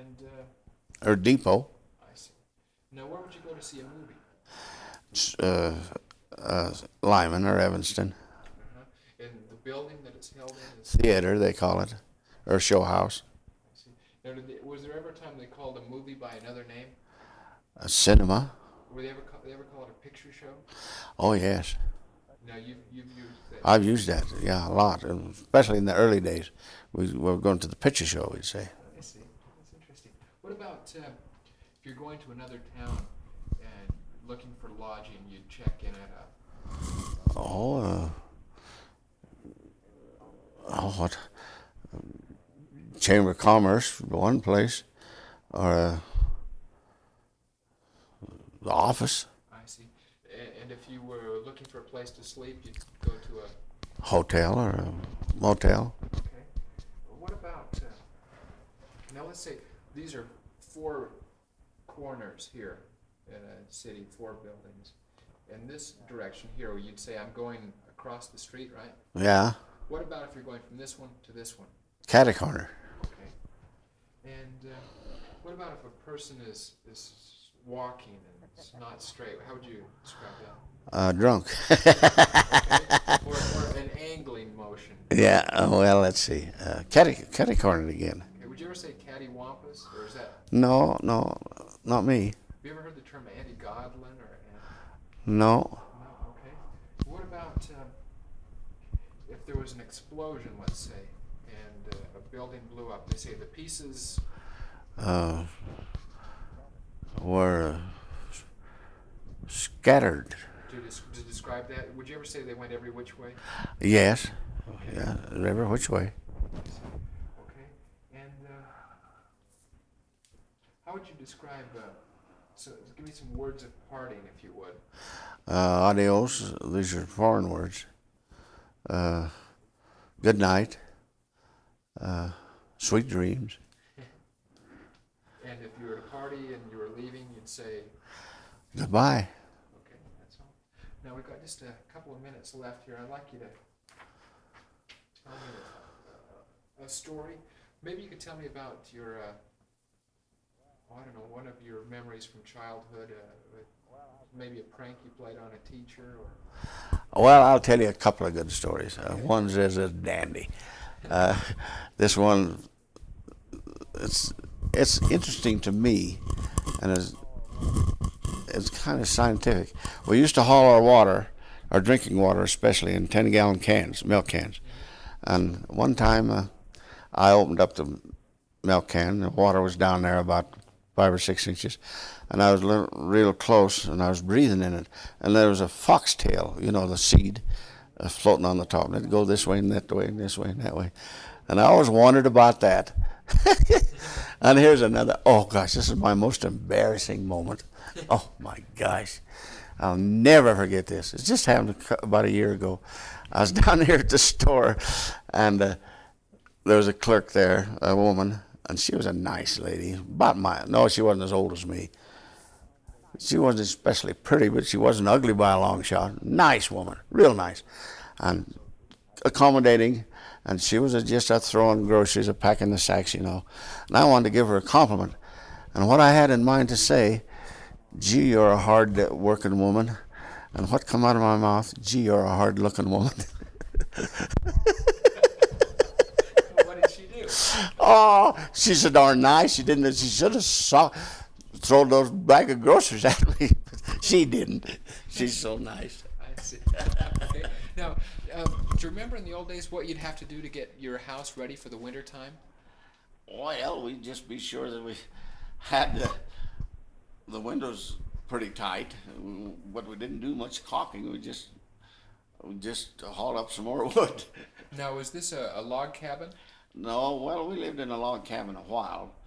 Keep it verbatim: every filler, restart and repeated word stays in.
And, uh, or depot. I see. Now, where would you go to see a movie? Uh, uh, Lyman or Evanston. Uh-huh. And the building that it's held in is... Theater, they call it, or show house. I see. Now, did they, was there ever a time they called a movie by another name? A cinema. Were they ever call, they ever call it a picture show? Oh, yes. Now, you've, you've used that. I've used that, yeah, a lot, especially in the early days. We were going to the picture show, we'd say. I see. That's interesting. What about uh, if you're going to another town and looking for lodging, you'd check in at a... Oh, uh, oh, what? Chamber of Commerce, one place, or uh, the office. I see. A- And if you were looking for a place to sleep, you'd go to a... Hotel or a motel. Okay. Well, what about... Uh, now, let's say these are four corners here in a city, four buildings. In this direction here, you'd say, I'm going across the street, right? Yeah, What about if you're going from this one to this one? catty corner. Okay. And uh, what about if a person is, is walking and it's not straight? How would you describe that? Uh, drunk. Okay. Or, or an angling motion. Yeah, uh, well, let's see. Uh, catty, catty cornered again. Okay. Would you ever say cattywampus, or is that... No, no, not me. Have you ever heard the term anti-godlin or... No. No, okay. What about um, if there was an explosion, let's say, and uh, a building blew up? They say the pieces... Uh, were uh, scattered. To, des- to describe that, would you ever say they went every which way? Yes. Okay. Yeah, every which way. Okay. And uh, how would you describe... Uh, so give me some words of parting, if you would. Uh, adios. These are foreign words. Uh, good night. Uh, sweet dreams. And if you were at a party and you were leaving, you'd say... Goodbye. Okay, that's all. Now we've got just a couple of minutes left here. I'd like you to tell me a, a story. Maybe you could tell me about your, uh, oh, I don't know, one of your memories from childhood, uh, with maybe a prank you played on a teacher, or... Well, I'll tell you a couple of good stories. Uh, one's is a dandy. Uh, this one, it's it's interesting to me, and it's, it's kind of scientific. We used to haul our water, our drinking water especially, in ten-gallon cans, milk cans. And one time, uh, I opened up the milk can. The water was down there about five or six inches, and I was li- real close, and I was breathing in it. And there was a foxtail, you know, the seed, uh, floating on the top. And it'd go this way and that way and this way and that way. And I always wondered about that. And here's another, oh gosh, this is my most embarrassing moment. Oh my gosh. I'll never forget this. It just happened about a year ago. I was down here at the store, and uh, there was a clerk there, a woman, and she was a nice lady. About my, no, she wasn't as old as me. She wasn't especially pretty, but she wasn't ugly by a long shot. Nice woman, real nice, and accommodating. And she was just a throwing groceries, a packing the sacks, you know. And I wanted to give her a compliment. And what I had in mind to say, gee, you're a hard-working woman. And what come out of my mouth, gee, you're a hard-looking woman. What did she do? Oh, she's so darn nice. She didn't. She should have saw, thrown those bag of groceries at me. She didn't. She's so nice. I see. Okay. Now, um, do you remember in the old days what you'd have to do to get your house ready for the winter time? Well, we'd just be sure that we had the, the windows pretty tight, but we didn't do much caulking. We just we just hauled up some more wood. Now, is this a, a log cabin? No, well, we lived in a log cabin a while,